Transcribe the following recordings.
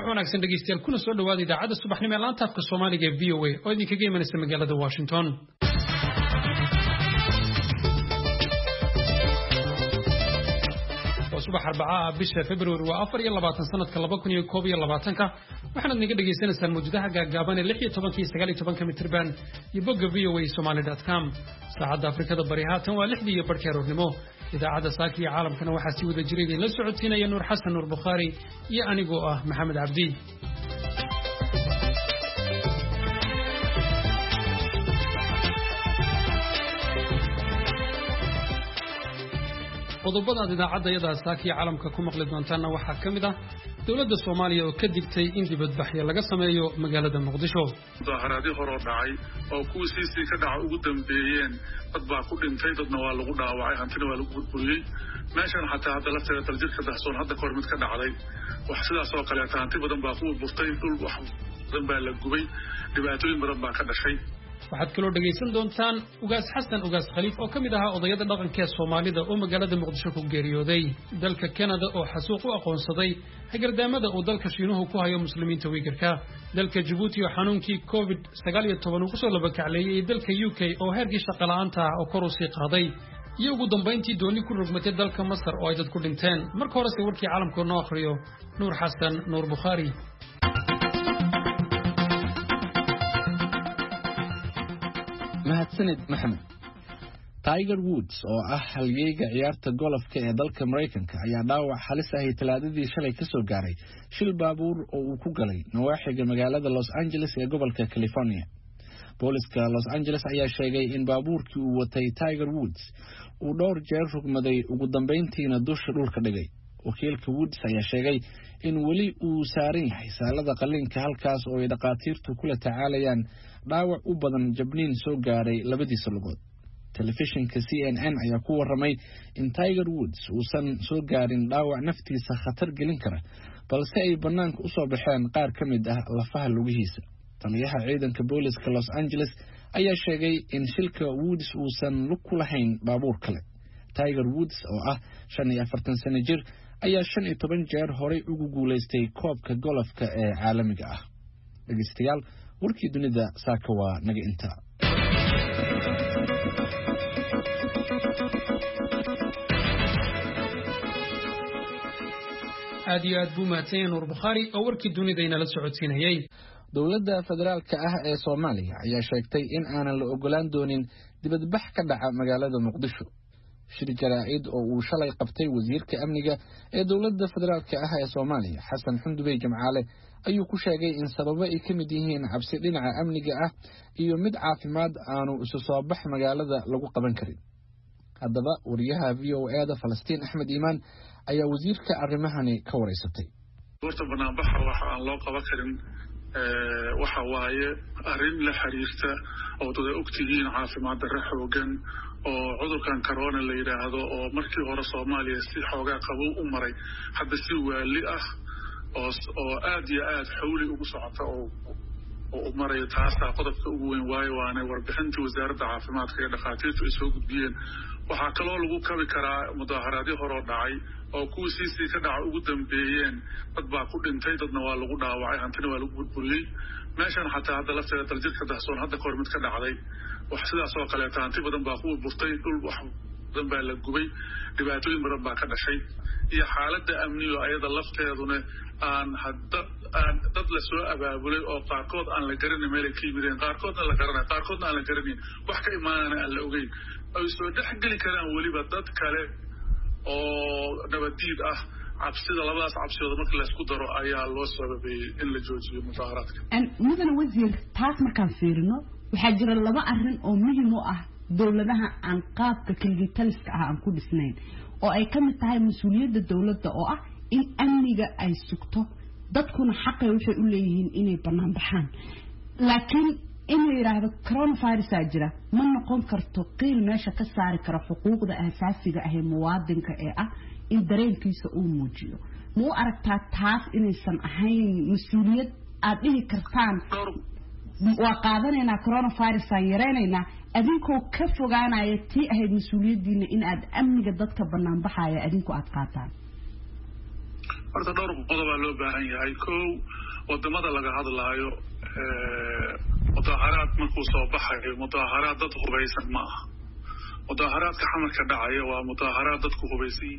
wanaagsan dhageystayaal kuna soo dhawaada idaacada subaxnimo ee laanta afka Soomaaliga ee VOA oo idinkaga imanaysa magaalada Washington. subax Arbacada bisha February waa 24 sanadka 2021 waxaad naga dhageysanaysaan muujadaha gaagaaban ee 16 iyo 19 mitirban iyo bogga voasomali.com. saacadda Afrikada Bari haatan waa 6 iyo barkii aroornimo. idaacada saaki ee caalamkana waxaa si wada jiray la socodsiinaya Nuur Xasan Nuur Bukhari iyo anigoo ah Maxamed Cabdi. qodobada idaacada yada saaki ee caalamka ku maqli doontaana waxaa kamid ah dawladda Soomaaliya oo ka digtay in dibadbaxyo laga sameeyo magaalada Muqdisho. mudaharaadii hore dhacay oo kuwii ka dhaca ugu dambeeyeen dad baa ku dhintay dadna waa lagu dhaawacay hantina waa lagu burburiyay meeshan xataa hadda la tirada jirka dahsoon hadda kor mid ka dhacday wax sidaas oo kale hanti badan baa ku burburtay dhul wax badan baa la gubay dhibaatooyin badan baa ka dhashay. waxaad kaloo dhageysan doontaan ugaas xasan ugaas khaliif oo kamid ahaa odayada dhaqanka ee Soomaalida oo magaalada Muqdisho ku geeriyooday. dalka Canada oo xasuuq u aqoonsaday hagardaamada uu dalka Shiinuhu ku hayo muslimiinta Uyghurka. dalka Djibouti oo xanuunkii COVID-19 uu kusoo laba kacleeyay dalka UK oo heerkii shaqo la'aanta oo kor u sii qaaday iyo ugu dambeyntii dooni ku rogmatay dalka Masar oo ay dad ku dhinteen. marka hore warkii caalamka noo akhriyo Nuur Xasan Nuur Bukhari. mahadsanid Maxamed. Tiger Woods oo ah halyeeyga ciyaarta golfka ee dalka Mareykanka ayaa dhaawac halis ah Talaadadii shalay ka soo gaaray shil baabuur oo uu ku galay nawaaxiga magaalada Los Angeles ee gobolka California. Booliska Los Angeles ayaa sheegay in baabuurkii uu watay Tiger Woods uu dhowr jeer rugmaday ugu dambeyntiina dusha dhulka dhigay. wakiilka Woods ayaa sheegay in wali uu saaran yahay saalada qalliinka halkaas oo ay dhaqaatiirtu kula tacaalayaan dhaawac u badan jabniin soo gaaray labadiisa lugood. telefishinka CNN ayaa ku waramay in Tiger Woods uusan soo gaarin dhaawac naftiisa khatar gelin kara balse ay banaanka u soo baxeen qaar ka mid ah lafaha lugihiisa. taliyaha ciidanka booliska Los Angeles ayaa sheegay in shilka Woods uusan lug ku lahayn baabuur kale. Tiger Woods oo ah 45 sano jir ayaa 15 jeer horay ugu guuleystay koobka golfka ee caalamiga ah. dhageystayaal warkii dunida saaka waa naga inta. aad iyo aad buu mahadsan Nuur Bukhari oo warkii dunida inala socodsiinayay. dawladda federaalka ah ee Soomaaliya ayaa sheegtay in aanan la ogolaan doonin dibadbax ka dhaca magaalada Muqdisho. shir jaraa'id oo uu shalay qabtay wasiirka amniga ee dawladda federaalka ah ee Soomaaliya Xasan Xundubey Jimcaale ayuu ku sheegay in sababo ay ka mid yihiin cabsi dhinaca amniga ah iyo mid caafimaad aanu isu soo bax magaalada lagu qaban karin. haddaba wariyaha VOA-da Falastiin Axmed Iimaan ayaa wasiirka arrimahani ka wareysatay. horta banaanbaxa waxa aan loo qaban karin waxa waaye arrin la xiriirta oo dad ogtihiin caafimaad darro xoogan oo cudurkan corona la yiraahdo oo markii hore Soomaaliya si xoogaa qabow u maray hadda si waali ah oo aad iyo aad xawli ugu socota oo maray taasa qodobka ugu weyn waayo waana warbixintii wasaaradda caafimaadka ee dhaqaatiirtu ay soo gudbiyeen. waxaa kaloo lagu kabi karaa mudaharaadii hore dhacay oo kuwii ka dhaca ugu dambeeyeen dad baa ku dhintay dadna waa lagu dhaawacay hantina waa lagu burburiyay meeshan xataa hadda la tirada jirka dahsoon hadda kor mid ka dhacday wax sidaas oo kale hanti badan baa ku burburtay dhul wax badan baa la gubay dhibaatooyin badan baa ka dhashay iyo xaaladda amniga ayada lafteeduna aan dad la soo abaabulay oo qaarkood aan la garanin meel ay ka yimideen qaarkoodna la garanay qaarkoodna aan la garanin wax ka imaanana aan la ogeyn ay soo dhexgeli karaan waliba dad kale oo nabadiid ah. cabsida labadaas cabsiyood marka la isku daro ayaa loo sababeeyay in la joojiyo mudaharaadka. mudane wasiir taas markaan fiirino waxaa jira laba arrin oo muhiim u ah dawladaha aan qaabka kaliya-taliska ah aan ku dhisnayn oo ay ka mid tahay mas'uuliyadda dawladda oo ah in amniga ay sugto dadkuna xaqay waxay u leeyihiin inay banaan baxaan. laakiin in la yiraahdo coronavirus jira ma noqon karto qiil meesha ka saari kara xuquuqda aasaasiga ah ee muwaadinka ee ah in dareenkiisa uu muujiyo. ma u aragtaa taas inaysan ahayn mas'uuliyad aad dhihi kartaan waa qaadanaynaa coronavirus aan yareynaynaa adinkoo ka fogaanaya tii ahayd mas'uuliyadiina in aad amniga dadka banaan baxaya adinku aad qaataan? horta dhowr qodob loo baahan yahay kow wadamada laga hadlaayo mudaharaad markuu soo baxayo mudaharaad dad hubaysan ma aha mudaharaadka xamarka dhacaya waa mudaharaad dadku hubaysan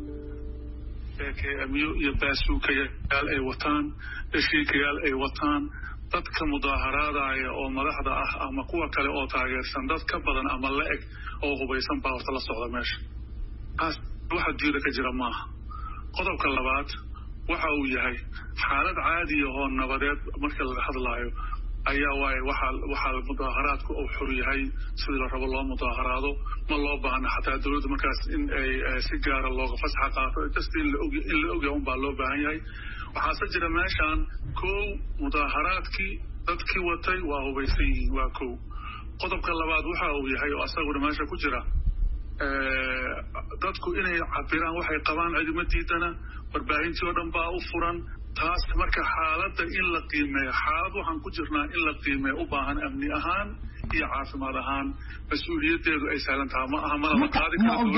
KMU iyo baasuukayaal ay wataan heshiikayaal ay wataan dadka mudaharaadaya oo madaxda ah ama kuwa kale oo taageersan dad ka badan ama la eg oo hubaysan baa horta la socda meesha waxa diida ka jira maaha qodobka labaad waxa uu yahay xaalad caadi ah oo nabadeed marka laga hadlaayo ayaa waxa mudaharaadku uu xor yahay sidii la rabo loo mudaharaado ma loo baahna xataa dawladda markaas in ay si gaar ah looga fasax qaato just in la ogyahay un baa loo baahan yahay waxaase jira meeshaan kow mudaharaadkii dadkii watay waa hubaysan yihiin waa kow qodobka labaad waxa uu yahay oo asaguna meesha ku jira dadku inay cabiraan waxay qabaan cidima diidana warbaahintii oo dhan baa u furan taas marka xaaladda in la qiimeeyo xaalad waxaan ku jirnaa in la qiimeeyo u baahan amni ahaan iyo caafimaad ahaan mas-uuliyadeedu ay saaran tahay ma aha mana la qaadi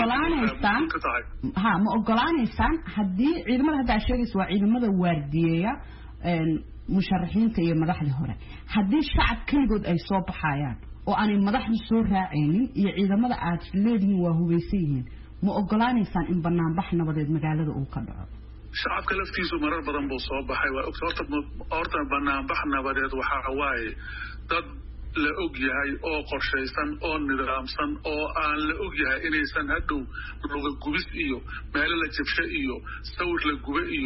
kara ma ogolaanaysaan haddii ciidamada hadda aad sheegaysa waa ciidamada waardiyeeya musharaxiinta iyo madaxdii hore haddii shacab keligood ay soo baxayaan oo aanay madaxdu soo raacaynin iyo ciidamada aad leedihiin waa hubaysan yihiin ma ogolaanaysaan in banaanbax nabadeed magaalada uu ka dhaco shacabka laftiisu marar badan buu soo baxay waa horta banaanbax nabadeed waxaa waaye dad la og yahay oo qorshaysan oo nidaamsan oo aan la og yahay inaysan hadhow luga gubis iyo meelo la jabsho iyo sawir la gube iyo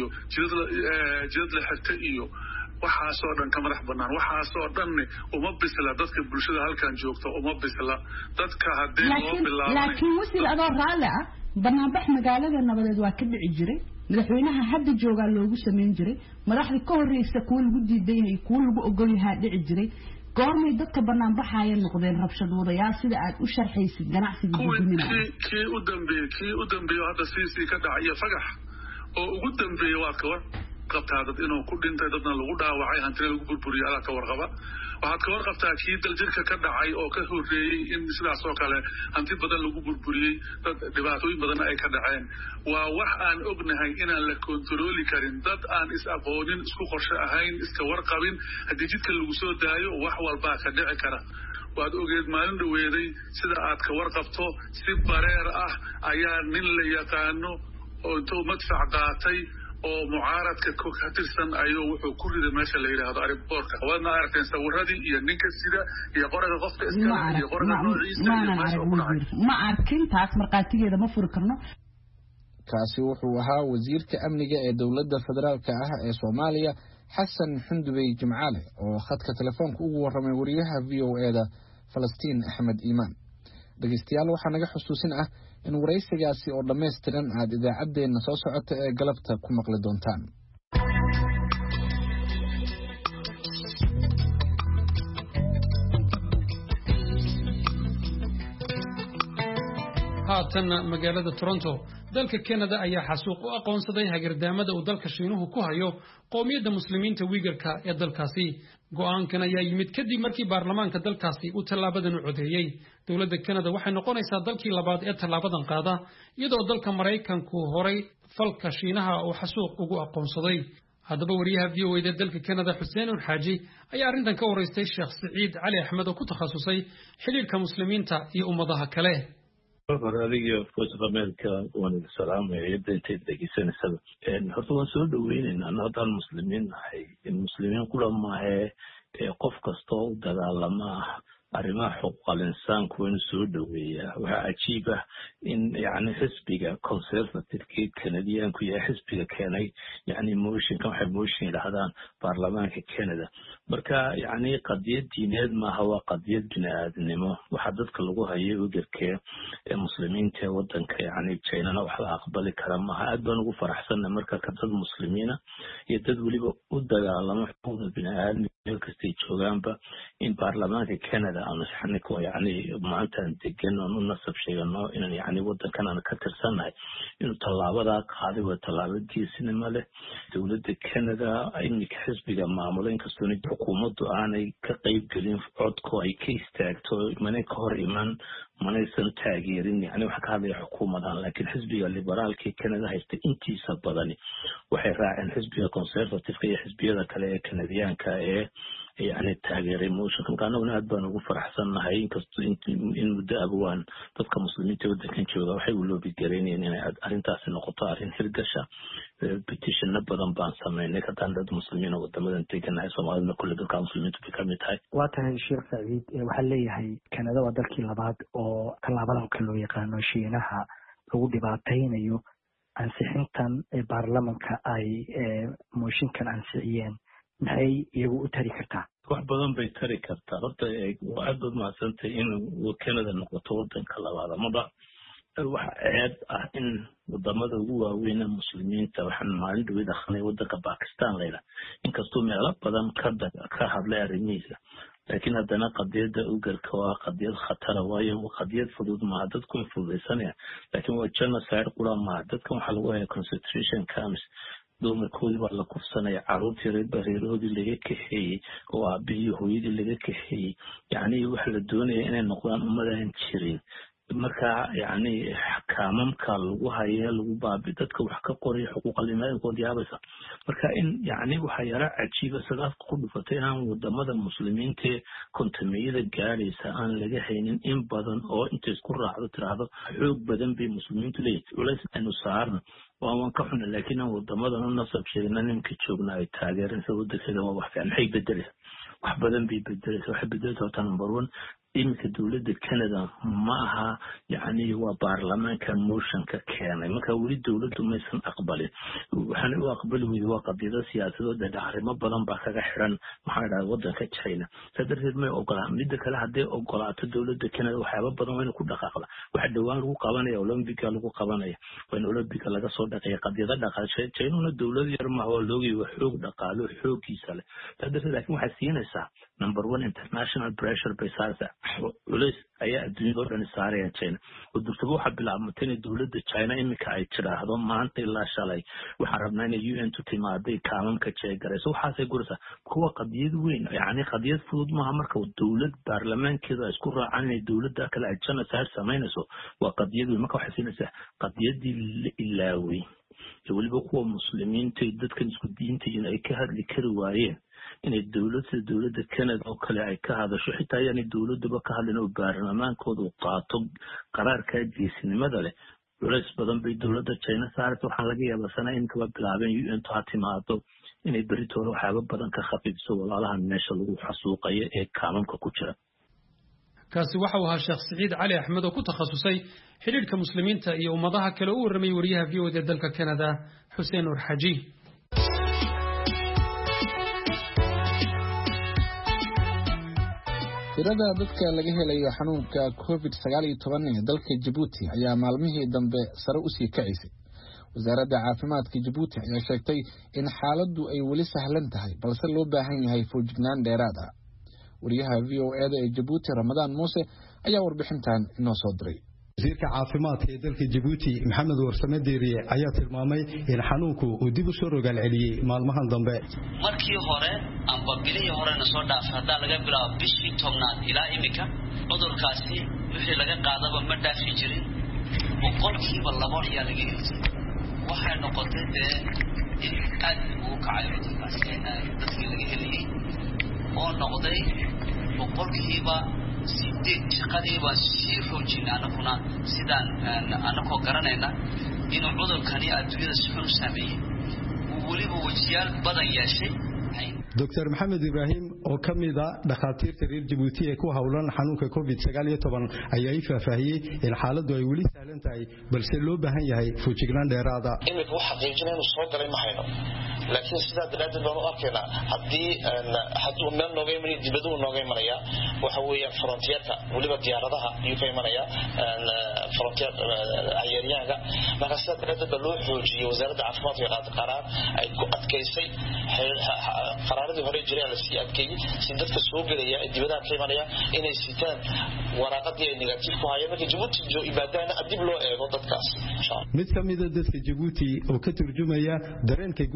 jidad la xirta iyo waxaasoo dhan ka madax banaan waxaasoo dhanne uma bisla dadka bulshada halkan joogta uma bisla dadka haddii loo bilaabo laakiin wasiir adoo raalli ah banaanbax magaalada nabadeed waa ka dhici jiray madaxweynaha hadda joogaa loogu samayn jiray madaxda ka horreysa kuwa lagu diidan yahay kuwa lagu ogol yahaa dhici jiray goormay dadka banaanbaxaya noqdeen rabshad wadayaal sida aad u sharxaysid ganacsiga guduminaya kii u dambeeyo hadda siisii ka dhacay iyo fagax oo ugu dambeeya waad ka warqabtaa dad inuu ku dhintay dadna lagu dhaawacay hantina lagu burburiyay adaa ka warqaba waxaad ka warqabtaa kii daljirka ka dhacay oo ka horreeyey in sidaas oo kale hanti badan lagu burburiyey dad dhibaatooyin badan ay ka dhaceen waa wax aan ognahay inaan la kontarooli karin dad aan is aqoonin isku qorshe ahayn iska warqabin haddii jidka lagu soo daayo wax walbaa ka dhici kara waad ogeed maalin dhaweeday sida aad ka warqabto si bareer ah ayaa nin la yaqaano oo intuu madfac qaatay oo mucaaradka ka tirsan ayuu wuxuu ku riday meesha la yidhaahdo ariboorka waadna aragteen sawiradii iyo ninka sida iyo qoraga qofka iskale iyo qoraga noociisa ma arkin taas marqaatigeeda ma furi karno kaasi wuxuu ahaa wasiirka amniga ee dowladda federaalka ah ee Soomaaliya Xasan Xundubey Jimcaale oo khadka telefoonka ugu warramay wariyaha VOA-da Falastiin Axmed Iimaan dhageystayaal waxaa naga xusuusin ah in waraysigaasi oo dhammaystiran aad idaacaddeenna soo socota ee galabta ku maqli doontaan haatan magaalada Toronto dalka Canada ayaa xasuuq u aqoonsaday hagardaamada uu dalka Shiinuhu ku hayo qoomiyadda muslimiinta Uyghurka ee dalkaasi go'aankan ayaa yimid kadib markii baarlamaanka dalkaasi uu tallaabadan u codeeyay dowladda Canada waxay noqonaysaa dalkii labaad ee tallaabadan qaada iyadoo dalka Mareykanku horay falka Shiinaha uu xasuuq ugu aqoonsaday haddaba wariyaha VOA-da dalka Canada Xuseen Xaaji ayaa arrintan ka wareystay Sheekh Saciid Cali Axmed oo ku takhasusay xiriirka muslimiinta iyo ummadaha kale adigii voice of America waan idin salaamaya intayd dhegeysanaysaa horta waan soo dhaweynaynaa haddaan muslimiin nahay muslimiin kula maahe qof kastoo u dagaalama arrimaha xuquuqal insaanku inuu soo dhaweeyaa waxaa cajiib ah in yani xisbiga conservative Canadianku iyo xisbiga keenay yani motionkan waxay motion yidhaahdaan baarlamaanka Canada marka yani qadiyad diineed maaha waa qadiyad bini'aadanimo waxaa dadka lagu hayay ugarkee ee muslimiinta ee wadanka yani China wax la aqbali kara maaha aad baan ugu faraxsannahay marka ka dad muslimiina iyo dad waliba u dagaalamo xuquuqda bini'aadanimada meel kastay joogaanba in baarlamaanka Canada aan saxniko yani maanta degan oo nasab sheegano inaan yani wadankan aan ka tirsanahay inuu tallaabada qaaday waa tallaabadiisina male dowladda Canada ay xisbiga maamuleen kastoo xukuumaddu aanay ka qayb gelin codko ay ka istaagto manay ka hor iman manaysan taageerin yani waxa ka hadlaya xukuumadan laakiin xisbiga liberaalka Canada haysta intiisa badani waxay raaceen xisbiga conservative iyo xisbiyada kale ee Canadianka ee يعني تاgeeray motion kaana aad baan ugu faraxsanahay inkastoo in muddo abwaan dadka muslimiinta wadankan jooga waxay u loobi gareynayeen inay arintaas noqoto arin hirgasha petition badan baan sameynay ka tan dad muslimiin oo wadamadan teganahay Soomaalida kulli dadka muslimiinta ka mid tahay waa tahay Sheekh Saciid waxa leeyahay Canada waa dalkii labaad oo talaabadan kale loo yaqaano Shiinaha lagu dhibaateynayo ansixintan baarlamaanka ay motionkan ansixiyeen maxay iyagu u tari kartaa wax badan bay tari kartaa horta aad baad mahadsantay in Canada noqoto wadanka labaad amaba waxa aad ah in wadamada ugu waaweyn ee muslimiinta waxaan maalin dhawid akhnay wadanka Pakistan leeyahay inkastoo meelo badan ka hadlay arrimihiisa laakiin haddana qadiyada ugalka waa qadiyad khatar waayo qadiyad fudud ma dadku fududeysanaya laakiin waa genocide qura ma dadkan waxa lagu hayaa concentration camps dumarkoodii baa la kufsanaya caruurtii reeroodii laga kaxeeyey oo aabihii hooyadii laga kaxeeyey yani waxa la doonaya inay noqdaan ummadaan jirin marka yani xakaamamka lagu hayo lagu baabi dadka wax ka qoray xuquuqul insaankood yaabaysa marka in yani waxa yara cajiiba sidaas ku dhufatay inaan wadamada muslimiinta kontamiyada gaaraysa aan laga haynin in badan oo inta isku raacdo tiraahdo xoog badan bay muslimiintu leeyihiin culays aynu saarno waan ka xun laakiin wadamadan u nasab sheegna nimka joogna ay taageereen sababta waa wax fiican hay bedelaysa wax badan bay bedelaysa wax bedelaysa number 1 imika dawladda Canada ma aha yani waa baarlamaanka motionka keenay marka wali dawladdu ma aysan aqbalin waxaan u aqbalay waa qadiyada siyaasadeed ee arrimo badan baa kaga xiran maxaa dhahay wadanka China sadarteed ma ogolaan mid kale hadii ogolaato dawladda Canada waxyaabo badan way ku dhaqaaqda waxa dhawaan lagu qabanaya Olympic lagu qabanaya waa Olympic laga soo dhaqay qadiyada dhaqaashay China dawlad yar ma oo loogi wax xoog dhaqaalo xoogiisa leh sadarteed laakiin waxa siinaysa number 1 international pressure basaasa وليس أي الدنيا دورنا سارية China ودكتور واحد بالعمتين الدولة China إمك أي ترى هذا ما أنت إلا شلي وحرمنا إن UN تتمادي كامم كشيء جرس وحاسة جرسة هو قضية وين يعني قضية فوض مهمرك والدولة برلمان كذا أذكر عن الدولة ده كلا China سهر سمينسو وقضية ما كحسين سه قضية دي اللاوي يقول بقوا مسلمين تيدت كن سكدين تيجي أي كهر لكروارين in dawladda Canada oo kale ay ka hadasho xitaa yani dawladdu ka hadlin oo baarlamaankoodu qaato qaraarka geesinimada leh culays badan bay dawladda China saarto waxa laga yaabaa sanad in ka bilaabeen UN to timaado inay beritoona waxyaabo badan ka khafiifso walaalahan meesha lagu xasuuqayo ee kaamanka ku jira kaasi waxa uu ahaa Sheekh Saciid Cali Axmed oo ku takhasusay xiriirka muslimiinta iyo ummadaha kale oo warmay wariyaha VOD dalka Canada Xuseen Nur Xaji tirada dadka laga helayo xanuunka COVID-19 ee dalka Djibouti ayaa maalmihii dambe sare u sii kacisay wasaaradda caafimaadka Djibouti ayaa sheegtay in xaaladdu ay wali sahlan tahay balse loo baahan yahay foojignaan dheeraad ah wariyaha VOA ee Djibouti Ramadaan Muuse ayaa warbixintan inoo soo diray wasiirka caafimaadka ee dalka Djibouti Maxamed Warsame Deeriye ayaa tilmaamay in xanuunku uu dib u soo rogaal celiyay maalmahan dambe markii hore amba bilihii hore soo dhaafay hada laga bilaabo bishii 10 ilaa imika cudurkaasi wixii laga qaadaba ma dhaafi jirin boqolkiiba 2 ayaa laga helay waxay noqotay in aad uu kacay cudurkaasi dadkii laga helay oo noqday boqolkiiba siddeed shaqadiiba sii xoojinayna kuna sidaan anakoo garanayna inuu cudurkani adduunyada si xun u saameeyay waliba wajiyaal badan yeeshay Dr. Maxamed Ibrahim oo kamida dhakhaatiirta reer Djibouti ee ku hawlan xanuunka COVID-19 ayaa faahfaahiyay in xaaladdu ay wali sahlan tahay balse loo baahan yahay foojignaan dheeraad ah imika waxa xaqiijinaynu soo galay ma hayno laakiin sidaa daraaddeed baan u arkaynaa haddii meel nooga imanaya dibadda uu nooga imanaya waxa weeyaan frontierka weliba diyaaradaha ayuu ka imanaya frontier ayeeryaanka marka sidaa daraaddeed baa loo xoojiyey wasaaradda caafimaadka ee qaata qaraar ay ku adkaysay qaraaradii hore jiray la sii adkeeyey si dadka soo gelaya ee dibadaha ka imanaya inay sitaan waraaqadii ay negative ku hayeen marka Djibouti joo ibaadana dib loo eego dadkaas mid kamida dadka Djibouti oo ka turjumaya dareenka guud ee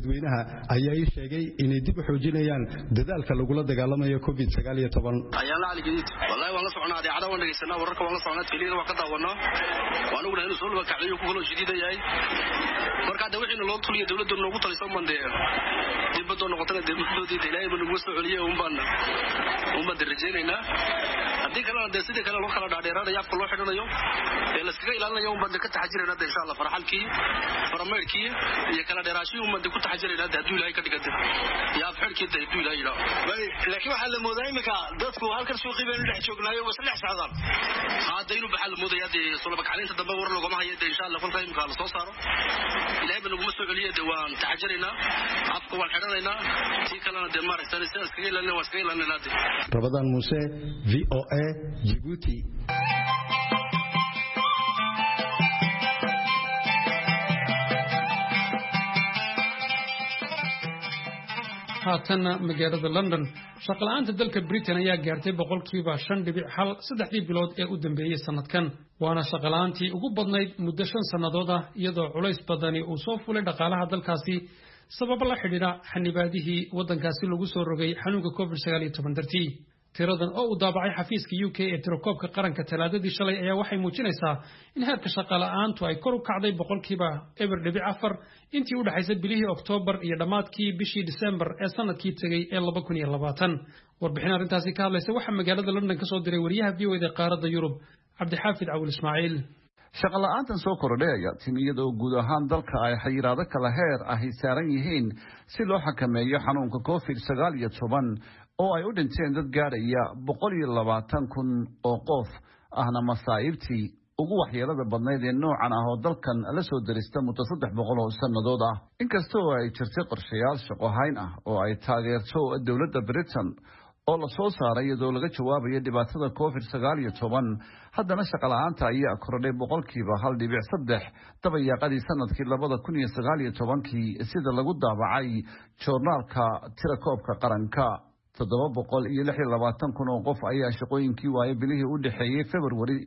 dadweynaha ayaa ii sheegay inay dib u xoojinayaan dadaalka lagula dagaalamayo COVID-19 ayaan la caligid wallahi waan la soconaa idaacada waan dhageysanaa wararka waan la soconaa tiliina waan ka daawanaa waan ugu leeyahay soo kacay ku kala shidiiday marka hadda wixii loo tuliyo dawladdu noogu taliso mandee dibadda noqotay dawladdu ilaahay buu nagu soo celiyay umma darajeynayna hadii kale sidii kale loo kala dhaadheeraanayo afka loo xidhanayo ee la iskaga ilaalinayo umma ka taxajirayna insha Allah farxalkii farmeerkii iyo kala dheeraashii umma ku taxajirayna hadii ilaahay ka dhigay yaa xirkii hadii ilaahay laakiin waxa la moodaa imika dadku halkan suuqii baan dhex joognaayo waa 3 saacadood haddaynu baxal moodayaa soo laba kaclinta dambe war laguma hayo insha Allah kunta imika la soo saaro ilaahay buu nagu soo celiyay waan taxajirayna afka waan xidhanaynaa si kalena de maaraysan iskaga ilaalinaa Ramadan Muuse VOA Djibouti haatana magaalada London shaqalaanta dalka Britain ayaa gaartay 5.1 3 bilood ee u dambeeyay sanadkan waana shaqalaantii ugu badnayd muddo 5 sanadood ah iyadoo culays badani uu soo fulay dhaqaalaha dalkaasi sabab la xidhiidha xanibaadihii wadankaasi lagu soo rogay xanuunka COVID-19 dartii tiradan oo u daabacay xafiiska UK ee tirakoobka qaranka talaadadii shalay ayaa waxay muujinaysaa in heerka shaqalaantu ay kor u kacday 4% intii u dhaxaysay bilihii Oktoobar iyo dhamaadkii bishii December ee sanadkii tagay ee 2020 warbixin arrintaasi ka hadlaysa waxa magaalada London ka soo diray wariyaha VOA qaaradda Yurub Cabdixaafid Awil Ismaaciil shaqalaantan soo kordhaya timiyadoo guud ahaan dalka ay xayiraado kala heer ah saaran yihiin si loo xakameeyo xanuunka COVID-19 oo ay u dhinteen dad gaaraya 120,000 oo qof ahna masaa'ibtii ugu waxyeelada badnayd ee noocan ah oo dalkan la soo dirista muddo 300 oo sanadood ah inkastoo ay jirtay qorshayaal shaqo hayn ah oo ay taageerto dawladda Britain oo la soo saaray iyadoo laga jawaabayo dhibaatada COVID-19 haddana shaqalaanta ayaa kordhay 1.3% dabayaaqadii sanadkii 2019 sida lagu daabacay joornaalka tirakoobka qaranka 726,000 oo qof ayaa shaqooyinkii waayay bilihii u dhaxeeyay February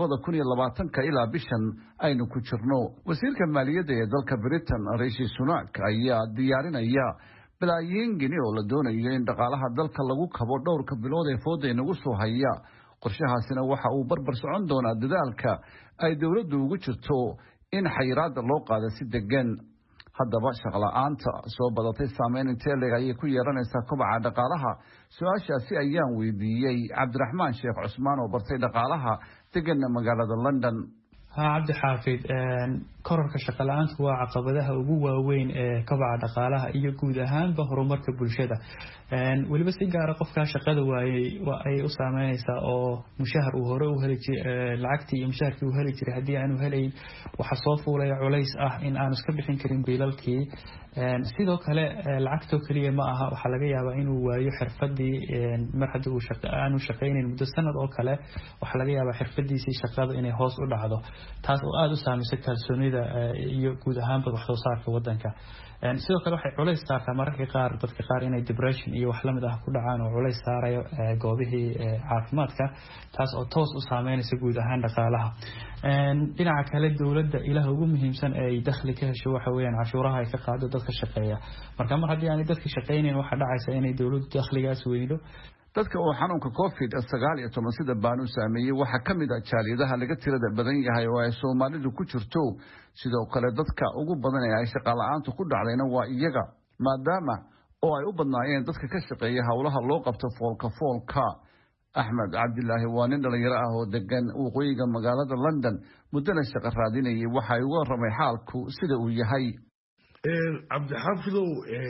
2020 ilaa bishan aynu ku jirno wasiirka maaliyadda ee dalka Britain Rishi Sunak ayaa diyaarinaya balaayiin gini oo la doonayo in dhaqaalaha dalka lagu kabo dhowrka bilood ee fooda inagu soo haya qorshahaasina waxa uu barbar socon doonaa dadaalka ay dawladdu ugu jirto in xayiraadda loo qaado si degan haddaba shaqalaanta soo badatay saameyn intee leeg ayay ku yeelanaysaa kobaca dhaqaalaha su-aashaasi ayaan weydiiyey Cabdiraxmaan Sheekh Cusmaan oo bartay dhaqaalaha deganna magaalada London cabdi xaafid kororka shaqalaantu waa caqabadaha ugu waaweyn ee kobaca dhaqaalaha iyo guud ahaanba horumarka bulshada waliba si gaar ah qofka shaqada waayay ay u saameynaysaa oo mushahar uu hore u heli jiray lacagtii iyo mushaharkii uu heli jiray hadii aanu helayn waxa soo fuulaya culays ah in aanu iska bixin karin biilalkii sidoo kale lacagto kaliya ma aha waxa laga yaabaa inuu waayo xirfadii mar haddii uu aanu shaqeynin muddo sanad oo kale waxa laga yaabaa xirfadiisii shaqada inay hoos u dhacdo taas oo aad u saameysay kalsoonida iyo guud ahaanba wax soo saarka wadanka sidoo kale waxay culays saartaa mararka qaar dadka qaar inay depression iyo wax la mid ah ku dhacaan oo culays saarayo goobihii caafimaadka taas oo toos u saameynaysa guud ahaan dhaqaalaha dhinaca kale dawladda ilaha ugu muhiimsan ee dakhli ka hesho waxa weeyaan cashuuraha ay ka qaado dadka shaqeeya marka mar haddii aanay dadka shaqeynayn waxa dhacaysa inay dawladdu dakhligaas weydo dadka oo xanuunka COVID-19 sida baanu saameeyay waxa kamid ah jaaliyadaha laga tirada badan yahay oo ay Soomaalidu ku jirto sidoo kale dadka ugu badan ee ay shaqo la'aantu ku dhacdayna waa iyaga maadaama oo ay u badnaayeen dadka ka shaqeeya hawlaha loo qabto foolka Ahmed Abdullahi waa nin dhalinyaro ah oo degan waqooyiga magaalada London muddana shaqo raadinayay waxa uu warramay xaalku sida uu yahay Cabdixaafidow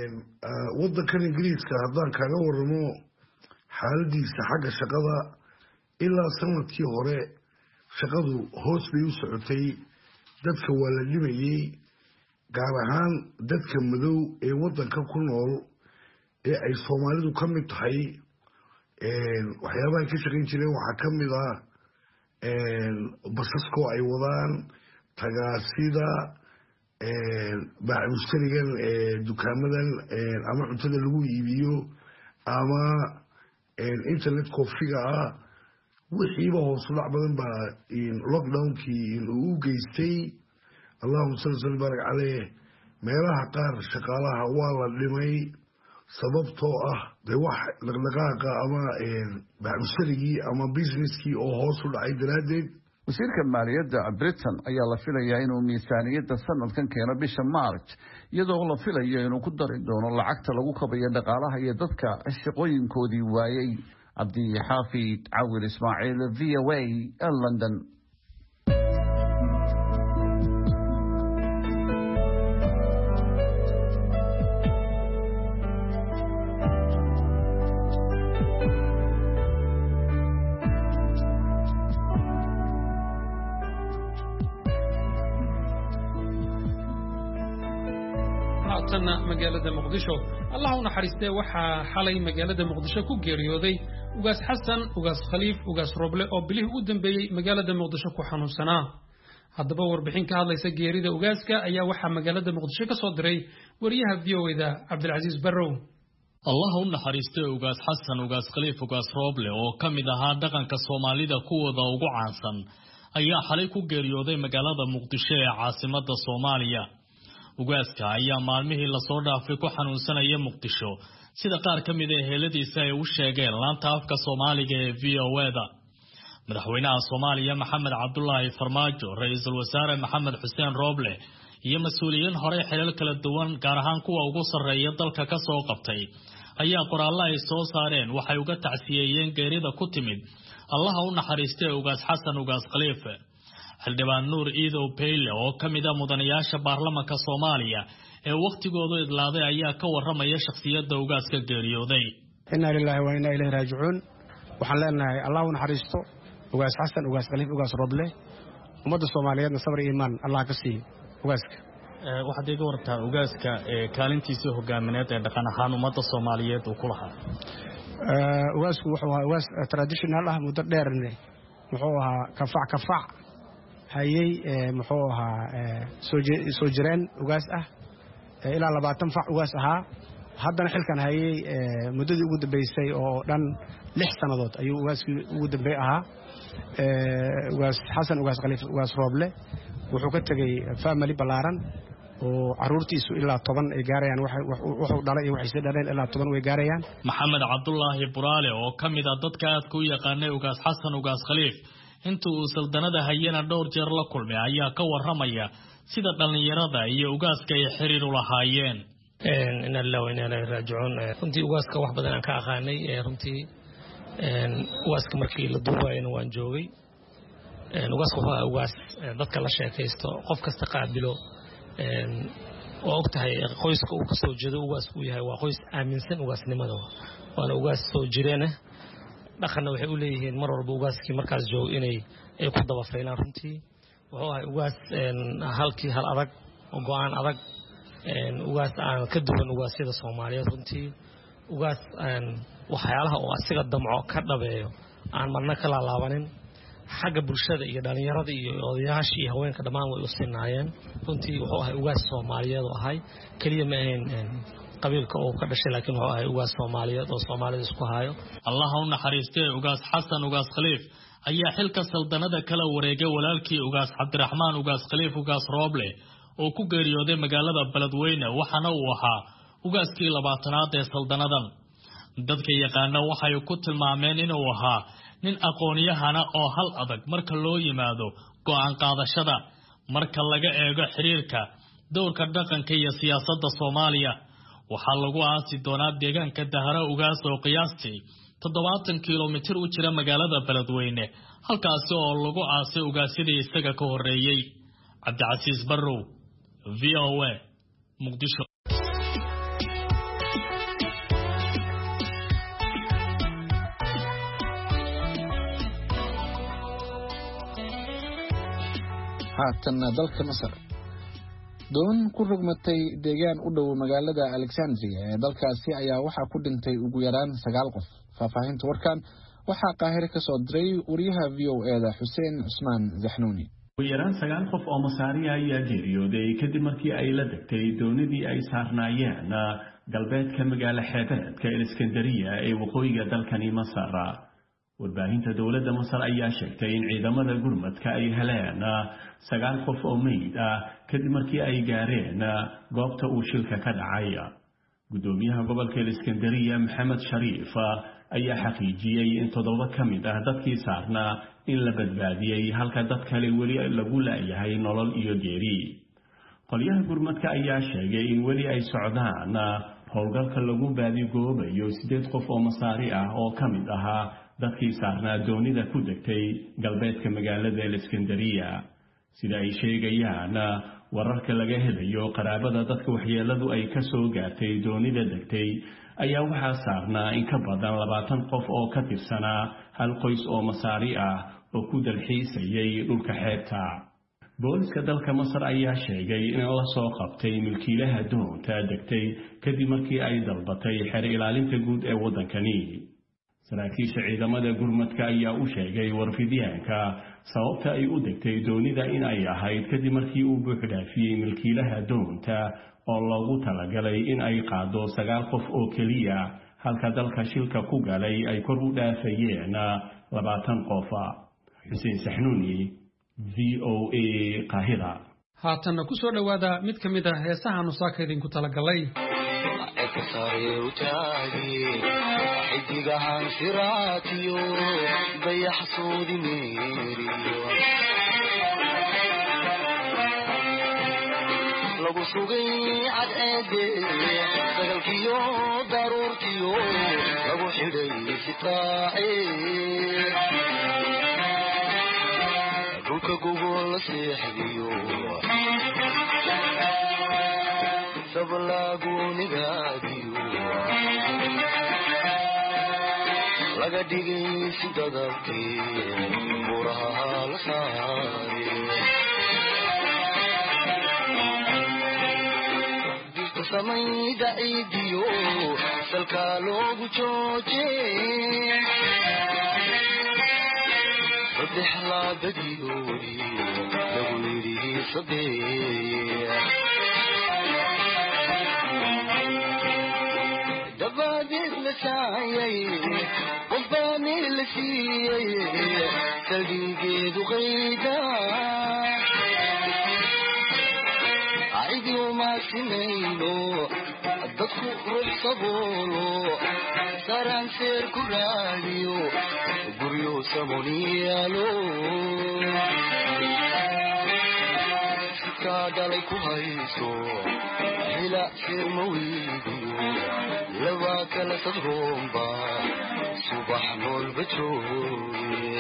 wadankan Ingiriiska haddaan kaaga warramo xaaladiisa xagga shaqada ilaa sanadkii hore shaqadu hoos bay u socotay dadka waa la dhibayay gaar ahaan dadka madow ee wadanka ku nool ee ay Soomaalidu ka mid tahay waxyaabaha ay ka shaqayn jireen waxaa ka mid ah basaskoo ay wadaan tagaasida mushtarigan dukaamadan ama cuntada lagu iibiyo ama internet koofiga ah wixiiba hoos u dhac badan baa lockdownkii uu geystay allahumma salli barak caleyh meelaha qaar shaqaalaha waa la dhimay sababtoo ah dee wax dhaqdhaqaaqa ama bacmusharigii ama businesskii oo hoos u dhacay daraaddeed. wasiirka maaliyadda Britain ayaa la filayaa inuu miisaaniyadda sanadkan keeno bisha March iyadoo la filayo inuu ku dari doono lacagta lagu kabayo dhaqaalaha iyo dadka shaqooyinkoodii waayay. Abdi Xaafid Cawil Ismaaciil, VOA, London. magaalada Muqdisho Allah u naxariistay waxa xalay magaalada Muqdisho ku geeriyooday ugaas Xasan ugaas Khaliif ugaas Roble oo bilih u dambeeyay magaalada Muqdisho ku xanuunsanaa. haddaba warbixin ka hadlaysa geerida ugaaska ayaa waxa magaalada Muqdisho ka soo diray wariyaha VOA-da Cabdilcaziz Barrow. Allah u naxariistay ugaas Xasan ugaas Khaliif ugaas Roble oo kamid ahaa dhaqanka Soomaalida kuwooda ugu caansan ayaa xalay ku geeriyooday magaalada Muqdisho ee caasimadda Soomaaliya. ugaaska ayaa maalmihii la soo dhaafay ku xanuunsanaya Muqdisho sida qaar ka mid ah heladiisa ay u sheegeen laanta afka Soomaaliga ee VOA-da. madaxweynaha Soomaaliya Maxamed Cabdullaahi Farmaajo, ra'iisul wasaare Maxamed Xuseen Roble iyo mas'uuliyiin hore xilal kala duwan gaar ahaan kuwa ugu sarreeya dalka ka soo qabtay ayaa qoraallo ay soo saareen waxay uga tacsiyeeyeen geerida ku timid Allah u naxariistay ugaas Xasan ugaas Khaliif. xildhibaan Nuur Iidow Peyle oo kamid ah mudanayaasha baarlamaanka Soomaaliya ee waqtigoodu idlaaday ayaa ka waramaya shakhsiyadda ugaaska geeriyooday. inna lillahi wa inna ilayhi raaji'uun. waxaan leenahay Allah u naxariisto ugaas Xasan ugaas Khaliif ugaas Roble. ummadda Soomaaliyeedna sabr iyo iimaan Allah ka siiyo ugaaska. waxaad iga wartaa ugaaska kaalintiisa hogaamineed ee dhaqan ahaan ummadda Soomaaliyeed uu ku lahaa. ugaasku wuxuu ahaa ugaas traditional ah muddo dheerne wuxuu ahaa kafac hayay muxuu ahaa soo jireen ugaas ah ilaa 20 fac ugaas ahaa. haddana xilkan hayay muddadii ugu dambeysay oo dhan 6 sanadood ayuu ugaaskii ugu dambeey ahaa. ugaas Xasan ugaas Khaliif ugaas Roble wuxuu ka tagay family balaaran oo caruurtiisu ilaa 10 ay gaarayaan. wuxuu dhalay iyo waxay dhaleen ilaa 10 way gaarayaan. Maxamed Cabdullaahi Buraale oo kamid ah dadka aad ku yaqaanay ugaas Xasan ugaas Khaliif intuu saldanada hayana dhowr jeer la kulmay ayaa ka waramaya sida dhalinyarada iyo ugaaska ay xiriir u lahaayeen. inna lillahi wa inna ilayhi raaji'uun. runtii ugaaska wax badan aan ka aqaanay runtii ugaaska markii la duubayna waan joogay. ugaaska waa ugaas dadka la sheekaysto qof kasta qaabilo oo ogtahay qoyska uu ka soo jeedo ugaasku yahay waa qoys aaminsan ugaasnimada waana ugaas soo jireen dhaqanna waxay u leeyihiin mar walba ugaaskii markaas joog inay ku daba faylaan. runtii wuxuu ahay ugaas halkii hal adag oo go'aan adag ugaas aan ka duwan ugaasyada Soomaaliyeed. runtii ugaas waxyaalaha oo asiga damco ka dhabeeyo aan marna kala laabanin. xagga bulshada iyo dhalinyarada iyo odayaasha iyo haweenka dhammaan way u sinaayeen. runtii wuxuu ahay ugaas Soomaaliyeed oo ahay kaliya ma ahayn qabiilka oo ka dhashay laakiin wuxuu ahay ugaas Soomaaliyeed oo Soomaalida isku haayo. Allah u naxariistay ugaas Xasan ugaas Khaliif ayaa xilka saldanada kala wareegay walaalkii ugaas Cabdiraxmaan ugaas Khaliif ugaas Roble oo ku geeriyooday magaalada Beledweyne waxana uu ahaa ugaaskii 20aad ee saldanadan. dadka yaqaana waxay ku tilmaameen inuu ahaa nin aqoon-yahana oo hal adag marka loo yimaado go'aan qaadashada marka laga eego xiriirka dowrka dhaqanka iyo siyaasadda Soomaaliya. waxaa lagu aasi doonaa deegaanka Dahara ugaas oo qiyaastii 70 kiiloomitir u jira magaalada Beledweyne halkaas oo lagu aasay ugaasidii isaga ka horeeyay. Cabdilcaziz Barrow, VOA, Muqdisho. haatan dalka Masar doon ku rugmatay deegaan u dhow magaalada Alexandria ee dalkaasi ayaa waxa ku dhintay ugu yaraan 9 qof. faahfaahinta warkan waxaa Qaahire ka soo diray wariyaha VOA-da Xuseen Cusmaan Zaxnuuni. ugu yaraan 9 qof oo Masaari ayaa geeriyooday kadib markii ay la degtay doonidii ay saarnaayeen galbeedka magaalada xeebeedka Iskandariya ee waqooyiga dalkani Masar. warbaahinta dowladda Masar ayaa sheegtay in ciidamada gurmadka ay heleen 9 qof oo meyd ah kadib markii ay gaareen goobta uu shilka ka dhacay. gudoomiyaha gobolka Iskandariya Maxamed Shariif ayaa xaqiijiyay in 7 ka mid ah dadkii saarnaa in la badbaadiyay halka dad kale weli lagu laayahay nolol iyo geeri. qolyaha gurmadka ayaa sheegay in weli ay socdaan howlgalka lagu baadigoobayo 8 qof oo Masaari ah oo ka mid ahaa dadkii saarnaa doonida ku degtay galbeedka magaalada Iskandariya. sida ay sheegayaan wararka laga helayo qaraabada dadka waxyeeladu ay ka soo gaartay doonida degtay ayaa waxaa saarnaa in ka badan 20 qof oo ka tirsanaa hal qoys oo Masaari ah oo ku dalxiisayay dhulka xeebta. booliska dalka Masar ayaa sheegay in la soo qabtay milkiilaha doonta degtay kadib markii ay dalbatay xeer ilaalinta guud ee wadankani. saraakiisha ciidamada gurmadka ayaa u sheegay warfidyaanka sababta ay u degtay doonida in ay ahayd kadib markii uu buux dhaafiyay milkiilaha doonta oo loogu talagalay in ay qaado 9 qof oo kaliya halka dalka shilka ku galay ay kor u dhaafayeen 20 qof. Xuseen Saxnuuni, VOA Qaahira. haatanna ku soo dhawaada mid ka mid ah heesaha nusaaka idinku talagalay. xidigahan siraatiyo dayaxsoodi meeriyo lagu sugay cadceede sagalkiyo daruurtiyo lagu xidhay sitaace dhulka gogol la seexdiyo sablaagunigaadiyo laga dhigay si dadabkii buraha la saare dirta samayda ciidiyo salkaa loogu jooje saddex laabadiyoodi lagu yidhi saddex dabadeed la saayay qofbaani la siiyey saldigeedu qayda cidiyo maasinayno dadku ruux saboolo saraan seer ku raadiyo guryo samoniyaalo sikaa dhalay ku hayso xila seer maweydiyo laba kala sadroomba subax noolba jooge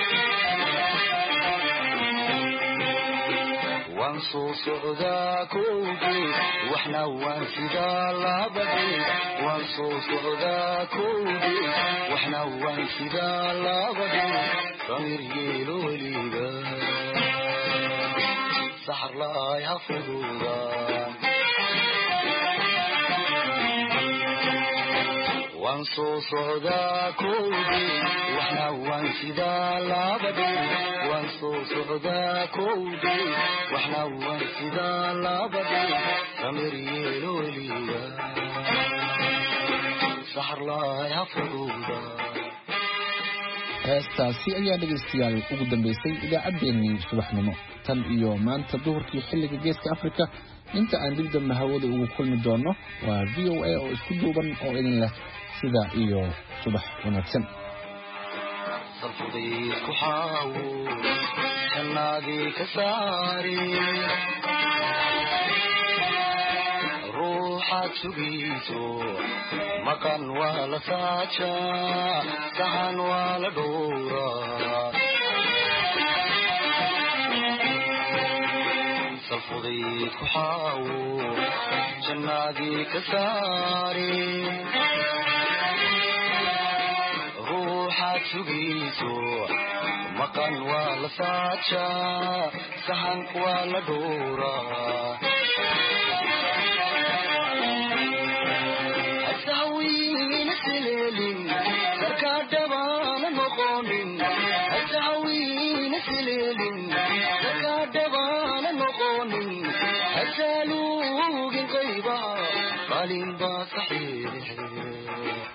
waan soo socdaa kowge waxna waan sidaa labade waan soo socdaa kowge waxna waan sidaa labade samir yeelo weliga saxar laay hafududa waan soo socdaa kowge waxna waan sidaa labade waan soo socdaa kowge waxna waan sidaa labade samir yeelo weliga saxar laay hafududa. heestaasi ayaa dhegaystayaal ugu dambaysay idaacaddeenii subaxnimo tan iyo maanta duhurkii xilliga geeska afrika inta aan dib dambe hawada ugu kulmi doono waa VOA oo isku duuban oo idin leh sida iyo subax wanaagsan. salfudaysku xaawo jannaadii ka saari ruuxaad sugayso maqan waa la saajaa sahan waa la dhowraa salfudaysku xaawo jannaadii ka saari ruuxaad sugayso maqan waa la saajaa sahan waa la dhowraa hasahawiina sileelin sarkaa dhabaana noqonin hasahawiina sileelin sarkaa dhabaana noqonin hasaalu